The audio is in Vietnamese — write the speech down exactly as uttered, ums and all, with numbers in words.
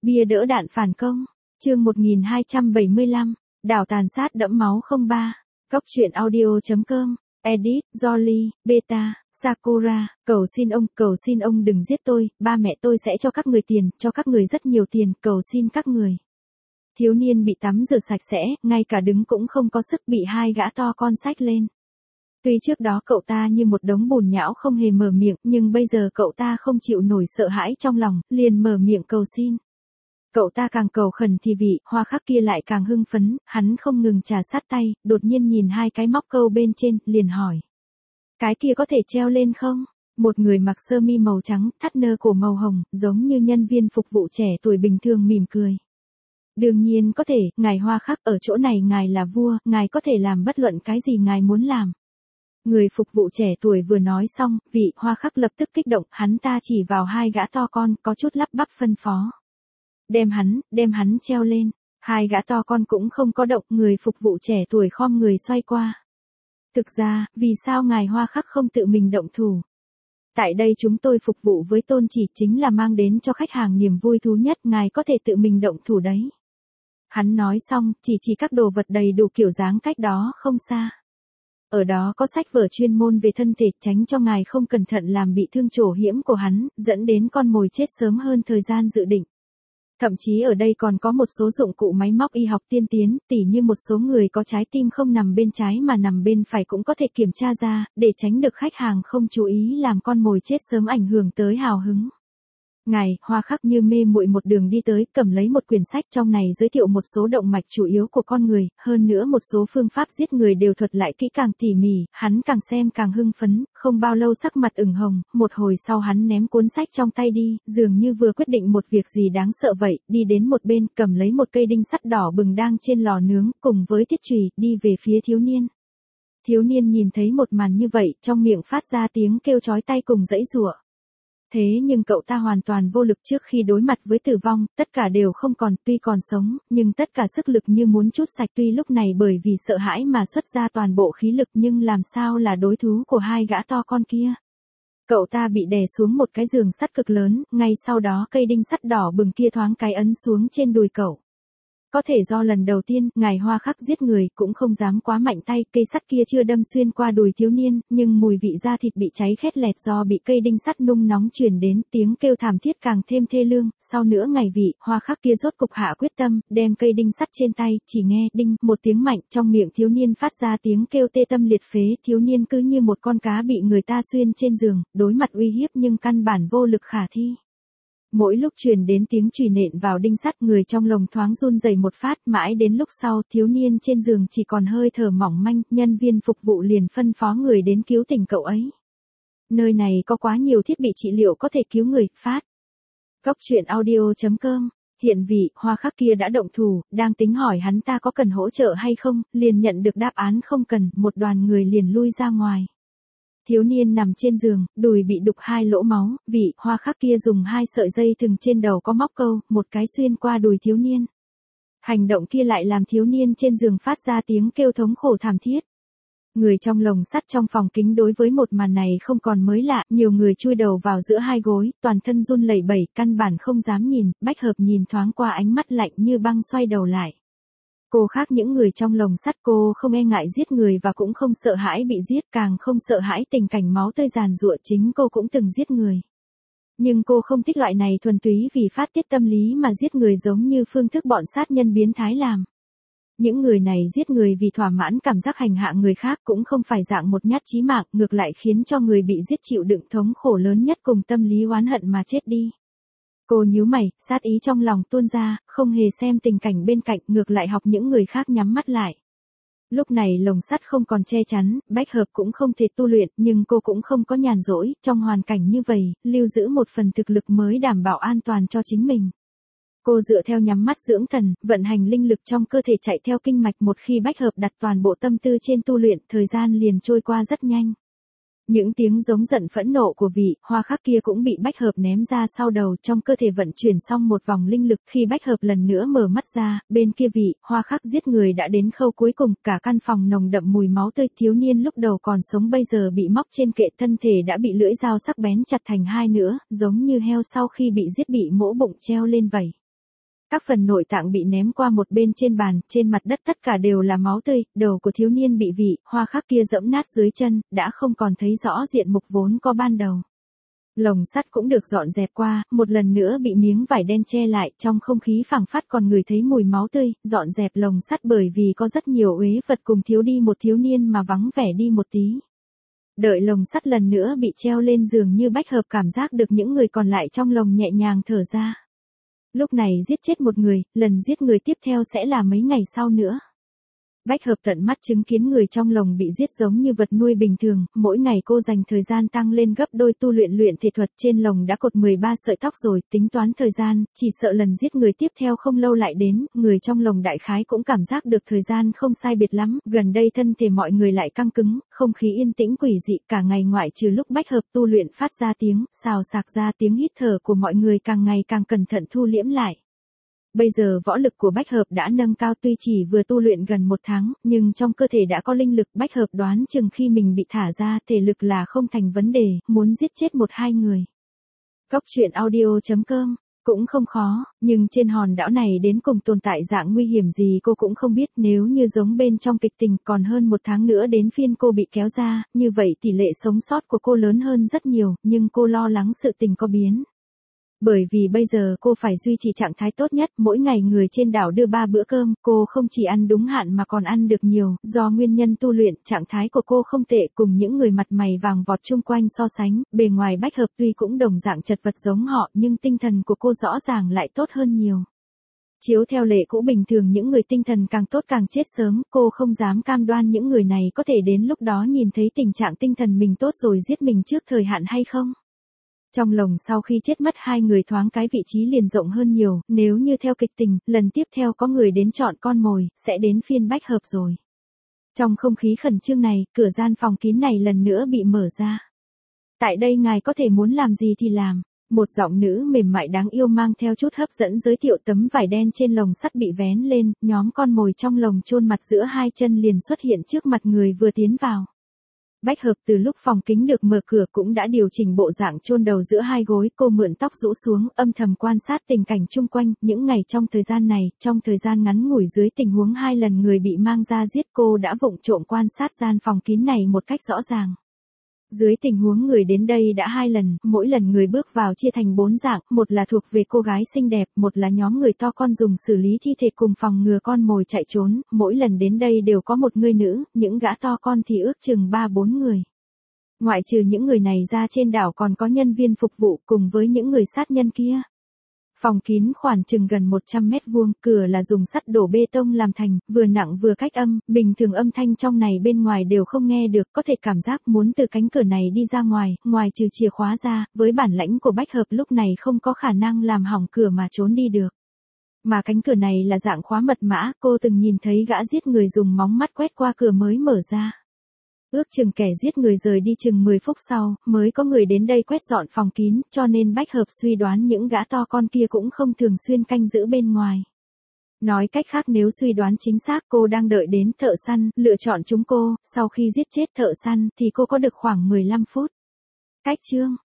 Bia đỡ đạn phản công. Chương một nghìn hai trăm bảy mươi lăm. Đảo tàn sát đẫm máu không ba. Cóc truyện audio.com. Edit, Jolly, Beta, Sakura. Cầu xin ông, cầu xin ông đừng giết tôi, ba mẹ tôi sẽ cho các người tiền, cho các người rất nhiều tiền, cầu xin các người. Thiếu niên bị tắm rửa sạch sẽ, ngay cả đứng cũng không có sức, bị hai gã to con xách lên. Tuy trước đó cậu ta như một đống bùn nhão không hề mở miệng, nhưng bây giờ cậu ta không chịu nổi sợ hãi trong lòng, liền mở miệng cầu xin. Cậu ta càng cầu khẩn thì vị Hoa Khắc kia lại càng hưng phấn, hắn không ngừng trà sát tay, đột nhiên nhìn hai cái móc câu bên trên, liền hỏi. Cái kia có thể treo lên không? Một người mặc sơ mi màu trắng, thắt nơ cổ màu hồng, giống như nhân viên phục vụ trẻ tuổi bình thường mỉm cười. Đương nhiên có thể, ngài Hoa Khắc, ở chỗ này ngài là vua, ngài có thể làm bất luận cái gì ngài muốn làm. Người phục vụ trẻ tuổi vừa nói xong, vị Hoa Khắc lập tức kích động, hắn ta chỉ vào hai gã to con, có chút lắp bắp phân phó. Đem hắn, đem hắn treo lên. Hai gã to con cũng không có động, người phục vụ trẻ tuổi khom người xoay qua. Thực ra, vì sao ngài Hoa Khắc không tự mình động thủ? Tại đây chúng tôi phục vụ với tôn chỉ chính là mang đến cho khách hàng niềm vui thú nhất, ngài có thể tự mình động thủ đấy. Hắn nói xong, chỉ chỉ các đồ vật đầy đủ kiểu dáng cách đó không xa. Ở đó có sách vở chuyên môn về thân thể, tránh cho ngài không cẩn thận làm bị thương trổ hiểm của hắn, dẫn đến con mồi chết sớm hơn thời gian dự định. Thậm chí ở đây còn có một số dụng cụ máy móc y học tiên tiến, tỉ như một số người có trái tim không nằm bên trái mà nằm bên phải cũng có thể kiểm tra ra, để tránh được khách hàng không chú ý làm con mồi chết sớm ảnh hưởng tới hào hứng. Ngài Hoa Khắc như mê muội một đường đi tới, cầm lấy một quyển sách, trong này giới thiệu một số động mạch chủ yếu của con người, hơn nữa một số phương pháp giết người đều thuật lại kỹ càng tỉ mỉ, hắn càng xem càng hưng phấn, không bao lâu sắc mặt ửng hồng, một hồi sau hắn ném cuốn sách trong tay đi, dường như vừa quyết định một việc gì đáng sợ vậy, đi đến một bên, cầm lấy một cây đinh sắt đỏ bừng đang trên lò nướng, cùng với thiết chùy, đi về phía thiếu niên. Thiếu niên nhìn thấy một màn như vậy, trong miệng phát ra tiếng kêu chói tai cùng giãy giụa. Thế nhưng cậu ta hoàn toàn vô lực trước khi đối mặt với tử vong, tất cả đều không còn, tuy còn sống, nhưng tất cả sức lực như muốn trút sạch, tuy lúc này bởi vì sợ hãi mà xuất ra toàn bộ khí lực, nhưng làm sao là đối thủ của hai gã to con kia. Cậu ta bị đè xuống một cái giường sắt cực lớn, ngay sau đó cây đinh sắt đỏ bừng kia thoáng cái ấn xuống trên đùi cậu. Có thể do lần đầu tiên, ngài Hoa Khắc giết người, cũng không dám quá mạnh tay, cây sắt kia chưa đâm xuyên qua đùi thiếu niên, nhưng mùi vị da thịt bị cháy khét lẹt do bị cây đinh sắt nung nóng truyền đến, tiếng kêu thảm thiết càng thêm thê lương, sau nửa ngày vị, Hoa Khắc kia rốt cục hạ quyết tâm, đem cây đinh sắt trên tay, chỉ nghe, đinh, một tiếng mạnh, trong miệng thiếu niên phát ra tiếng kêu tê tâm liệt phế, thiếu niên cứ như một con cá bị người ta xuyên trên giường, đối mặt uy hiếp nhưng căn bản vô lực khả thi. Mỗi lúc truyền đến tiếng chùy nện vào đinh sắt, người trong lồng thoáng run rẩy một phát, mãi đến lúc sau, thiếu niên trên giường chỉ còn hơi thở mỏng manh, nhân viên phục vụ liền phân phó người đến cứu tỉnh cậu ấy. Nơi này có quá nhiều thiết bị trị liệu có thể cứu người, phát. Cóc truyện audio.com. Hiện vị Hoa Khắc kia đã động thủ, đang tính hỏi hắn ta có cần hỗ trợ hay không, liền nhận được đáp án không cần, một đoàn người liền lui ra ngoài. Thiếu niên nằm trên giường, đùi bị đục hai lỗ máu, vị Hoa Khắc kia dùng hai sợi dây thừng trên đầu có móc câu, một cái xuyên qua đùi thiếu niên. Hành động kia lại làm thiếu niên trên giường phát ra tiếng kêu thống khổ thảm thiết. Người trong lồng sắt trong phòng kính đối với một màn này không còn mới lạ, nhiều người chui đầu vào giữa hai gối, toàn thân run lẩy bẩy, căn bản không dám nhìn, Bách Hợp nhìn thoáng qua ánh mắt lạnh như băng xoay đầu lại. Cô khác những người trong lồng sắt, cô không e ngại giết người và cũng không sợ hãi bị giết, càng không sợ hãi tình cảnh máu tươi giàn giụa, chính cô cũng từng giết người. Nhưng cô không thích loại này thuần túy vì phát tiết tâm lý mà giết người giống như phương thức bọn sát nhân biến thái làm. Những người này giết người vì thỏa mãn cảm giác hành hạ người khác, cũng không phải dạng một nhát chí mạng, ngược lại khiến cho người bị giết chịu đựng thống khổ lớn nhất cùng tâm lý oán hận mà chết đi. Cô nhíu mày, sát ý trong lòng tuôn ra, không hề xem tình cảnh bên cạnh, ngược lại học những người khác nhắm mắt lại. Lúc này lồng sắt không còn che chắn, Bách Hợp cũng không thể tu luyện, nhưng cô cũng không có nhàn rỗi, trong hoàn cảnh như vậy, lưu giữ một phần thực lực mới đảm bảo an toàn cho chính mình. Cô dựa theo nhắm mắt dưỡng thần, vận hành linh lực trong cơ thể chạy theo kinh mạch, một khi Bách Hợp đặt toàn bộ tâm tư trên tu luyện, thời gian liền trôi qua rất nhanh. Những tiếng giống giận phẫn nộ của vị Hoa Khắc kia cũng bị Bách Hợp ném ra sau đầu, trong cơ thể vận chuyển xong một vòng linh lực, khi Bách Hợp lần nữa mở mắt ra, bên kia vị Hoa Khắc giết người đã đến khâu cuối cùng, cả căn phòng nồng đậm mùi máu tươi, thiếu niên lúc đầu còn sống bây giờ bị móc trên kệ, thân thể đã bị lưỡi dao sắc bén chặt thành hai nửa, giống như heo sau khi bị giết bị mổ bụng treo lên vậy. Các phần nội tạng bị ném qua một bên trên bàn, trên mặt đất tất cả đều là máu tươi, đầu của thiếu niên bị vị, hoa khắc kia giẫm nát dưới chân, đã không còn thấy rõ diện mục vốn có ban đầu. Lồng sắt cũng được dọn dẹp qua, một lần nữa bị miếng vải đen che lại, trong không khí phảng phất còn ngửi thấy mùi máu tươi, dọn dẹp lồng sắt bởi vì có rất nhiều uế vật cùng thiếu đi một thiếu niên mà vắng vẻ đi một tí. Đợi lồng sắt lần nữa bị treo lên giường như Bách Hợp cảm giác được những người còn lại trong lồng nhẹ nhàng thở ra. Lúc này giết chết một người, lần giết người tiếp theo sẽ là mấy ngày sau nữa. Bách Hợp tận mắt chứng kiến người trong lồng bị giết giống như vật nuôi bình thường, mỗi ngày cô dành thời gian tăng lên gấp đôi tu luyện luyện thể thuật, trên lồng đã cột mười ba sợi tóc rồi, tính toán thời gian, chỉ sợ lần giết người tiếp theo không lâu lại đến, người trong lồng đại khái cũng cảm giác được thời gian không sai biệt lắm, gần đây thân thể mọi người lại căng cứng, không khí yên tĩnh quỷ dị, cả ngày ngoại trừ lúc Bách Hợp tu luyện phát ra tiếng, xào xạc ra tiếng hít thở của mọi người càng ngày càng cẩn thận thu liễm lại. Bây giờ võ lực của Bách Hợp đã nâng cao, tuy chỉ vừa tu luyện gần một tháng, nhưng trong cơ thể đã có linh lực. Bách Hợp đoán chừng khi mình bị thả ra, thể lực là không thành vấn đề, muốn giết chết một hai người. Cốc truyện audio chấm com cũng không khó, nhưng trên hòn đảo này đến cùng tồn tại dạng nguy hiểm gì cô cũng không biết, nếu như giống bên trong kịch tình còn hơn một tháng nữa đến phiên cô bị kéo ra, như vậy tỷ lệ sống sót của cô lớn hơn rất nhiều, nhưng cô lo lắng sự tình có biến. Bởi vì bây giờ cô phải duy trì trạng thái tốt nhất, mỗi ngày người trên đảo đưa ba bữa cơm, cô không chỉ ăn đúng hạn mà còn ăn được nhiều, do nguyên nhân tu luyện, trạng thái của cô không tệ, cùng những người mặt mày vàng vọt chung quanh so sánh, bề ngoài Bách Hợp tuy cũng đồng dạng chật vật giống họ, nhưng tinh thần của cô rõ ràng lại tốt hơn nhiều. Chiếu theo lệ cũ bình thường những người tinh thần càng tốt càng chết sớm, cô không dám cam đoan những người này có thể đến lúc đó nhìn thấy tình trạng tinh thần mình tốt rồi giết mình trước thời hạn hay không. Trong lồng sau khi chết mất hai người thoáng cái vị trí liền rộng hơn nhiều, nếu như theo kịch tình, lần tiếp theo có người đến chọn con mồi, sẽ đến phiên Bách Hợp rồi. Trong không khí khẩn trương này, cửa gian phòng kín này lần nữa bị mở ra. Tại đây ngài có thể muốn làm gì thì làm. Một giọng nữ mềm mại đáng yêu mang theo chút hấp dẫn giới thiệu tấm vải đen trên lồng sắt bị vén lên, nhóm con mồi trong lồng chôn mặt giữa hai chân liền xuất hiện trước mặt người vừa tiến vào. Bách Hợp từ lúc phòng kính được mở cửa cũng đã điều chỉnh bộ dạng chôn đầu giữa hai gối, cô mượn tóc rũ xuống, âm thầm quan sát tình cảnh chung quanh, những ngày trong thời gian này, trong thời gian ngắn ngủi dưới tình huống hai lần người bị mang ra giết cô đã vụng trộm quan sát gian phòng kín này một cách rõ ràng. Dưới tình huống người đến đây đã hai lần, mỗi lần người bước vào chia thành bốn dạng, một là thuộc về cô gái xinh đẹp, một là nhóm người to con dùng xử lý thi thể cùng phòng ngừa con mồi chạy trốn, mỗi lần đến đây đều có một người nữ, những gã to con thì ước chừng ba bốn người. Ngoại trừ những người này ra trên đảo còn có nhân viên phục vụ cùng với những người sát nhân kia. Phòng kín khoảng chừng gần một trăm mét vuông, cửa là dùng sắt đổ bê tông làm thành, vừa nặng vừa cách âm, bình thường âm thanh trong này bên ngoài đều không nghe được, có thể cảm giác muốn từ cánh cửa này đi ra ngoài, ngoài trừ chìa khóa ra, với bản lãnh của Bách Hợp lúc này không có khả năng làm hỏng cửa mà trốn đi được. Mà cánh cửa này là dạng khóa mật mã, cô từng nhìn thấy gã giết người dùng móng mắt quét qua cửa mới mở ra. Ước chừng kẻ giết người rời đi chừng mười phút sau, mới có người đến đây quét dọn phòng kín, cho nên Bách Hợp suy đoán những gã to con kia cũng không thường xuyên canh giữ bên ngoài. Nói cách khác nếu suy đoán chính xác cô đang đợi đến thợ săn, lựa chọn chúng cô, sau khi giết chết thợ săn thì cô có được khoảng mười lăm phút. Cách chương